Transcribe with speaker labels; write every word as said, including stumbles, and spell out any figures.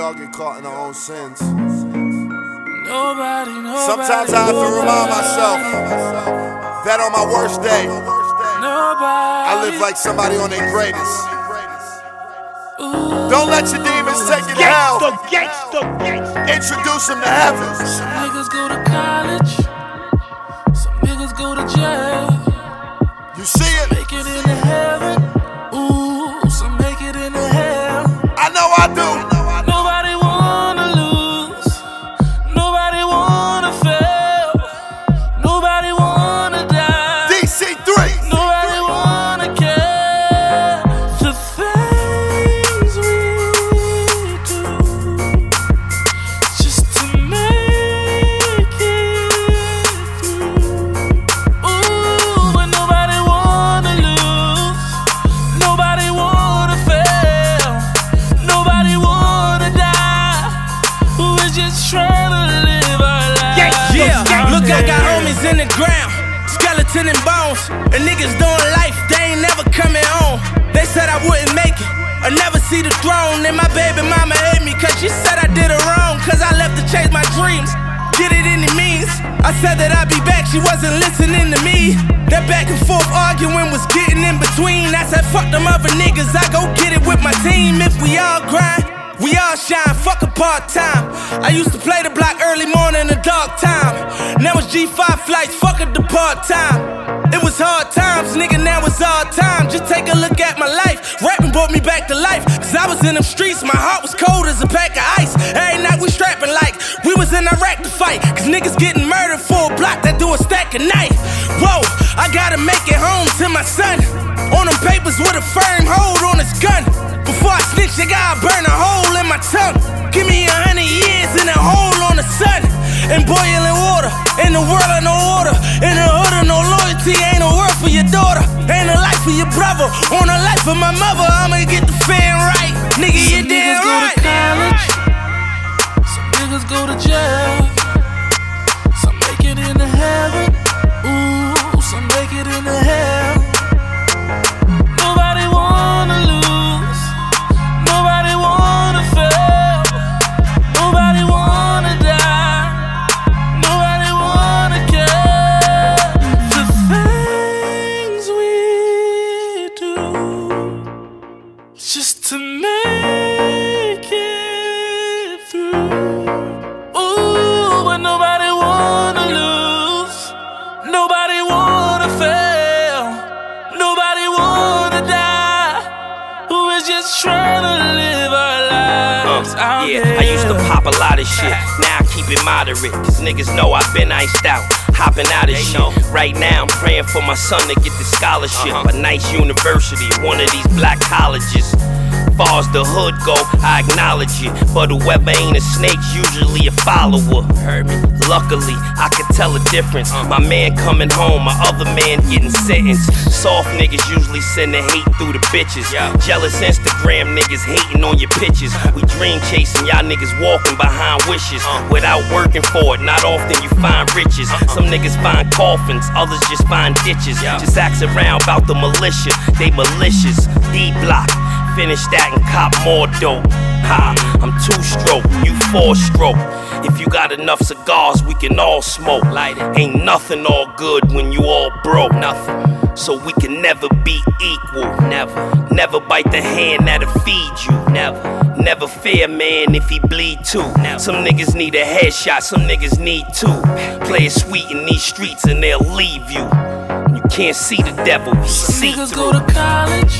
Speaker 1: all get caught in our own sins.
Speaker 2: Nobody, nobody,
Speaker 1: Sometimes I have to remind myself that on my worst day,
Speaker 2: nobody,
Speaker 1: I live like somebody on their greatest. Ooh. Don't let your demons take you to hell.
Speaker 3: Gangsta, gangsta.
Speaker 1: Introduce them to heaven.
Speaker 2: Some niggas go to college, some niggas go to jail.
Speaker 1: You see it?
Speaker 2: Make it into heaven. Ooh, some make it into hell.
Speaker 1: I know I do.
Speaker 2: Nobody wanna lose. Nobody wanna fail. Nobody wanna die.
Speaker 1: D C three.
Speaker 2: Nobody wanna care. The things we do just to make it through. Ooh, but nobody wanna lose. Nobody wanna fail. Nobody wanna die. We're just trying to live our lives.
Speaker 3: Yeah, look, I got homies in the ground, skeleton and bones, and niggas doing life, they ain't never coming home. They said I wouldn't make it, or never see the throne. And my baby mama hate me, cause she said I did her wrong, cause I left to chase my dreams, get it any means. I said that I'd be back, she wasn't listening to me. That back and forth arguing was getting in between. I said fuck them other niggas, I go get it with my team. If we all grind, we all shine, fuck a part-time. I used to play the block early morning and dark time. Now it's G five flights, fuck it the part-time. It was hard times, nigga, now it's all time. Just take a look at my life, rapping brought me back to life. Cause I was in them streets, my heart was cold as a pack of ice. Every night we strapping like we was in Iraq to fight. Cause niggas getting murdered for a block that do a stack of knife. Whoa, I gotta make it home to my son. On them papers with a firm hold on his gun. Before I snitch, they gotta burn a hole in my tongue. Give me a hundred years in a hole on the sun. And boiling water, in the world of no order. In the hood of no loyalty, ain't a word for your daughter. Ain't a life for your brother, on the life of my mother. I'ma get the fan right, nigga, you damn right.
Speaker 2: Some niggas go to college, some niggas go to jail. Some make it into heaven, ooh, some make it into hell. Nobody wanna lose, nobody wanna fail, nobody wanna die, nobody wanna care. The things we do just to make it through. Ooh, but nobody wanna lose, nobody wanna fail, nobody wanna die. We're just trying to live our lives.
Speaker 4: Uh,
Speaker 2: out
Speaker 4: yeah,
Speaker 2: there.
Speaker 4: I used to pop a lot of shit. Now I keep it moderate, cause niggas know I've been iced out. Hopping out of
Speaker 5: They
Speaker 4: shit.
Speaker 5: know.
Speaker 4: Right now I'm praying for my son to get the scholarship.
Speaker 5: Uh-huh.
Speaker 4: A nice university, one of these black colleges. Far as the hood go, I acknowledge it. But whoever ain't a snake's usually a follower.
Speaker 5: Heard me.
Speaker 4: Luckily, I could tell a difference. My man coming home, my other man getting sentenced. Soft niggas usually send the hate through the bitches.
Speaker 5: Yeah.
Speaker 4: Jealous Instagram niggas hating on your pictures. We dream chasing, y'all niggas walking behind wishes. Without working for it, not often you find riches. Some niggas find coffins, others just find ditches. Just ask around about the militia, they malicious. D-block, finish that and cop more dope. Ha, I'm two-stroke, you four-stroke. If you got enough cigars, we can all smoke.
Speaker 5: Light it.
Speaker 4: Ain't nothing all good when you all broke.
Speaker 5: Nothing.
Speaker 4: So we can never be equal.
Speaker 5: Never.
Speaker 4: Never bite the hand that'll feed you.
Speaker 5: Never.
Speaker 4: Never fear a man if he bleed too.
Speaker 5: Never.
Speaker 4: Some niggas need a headshot, some niggas need two. Play it sweet in these streets and they'll leave you. You can't see the devil, he
Speaker 2: Some
Speaker 4: see
Speaker 2: niggas
Speaker 4: through.
Speaker 2: go to college,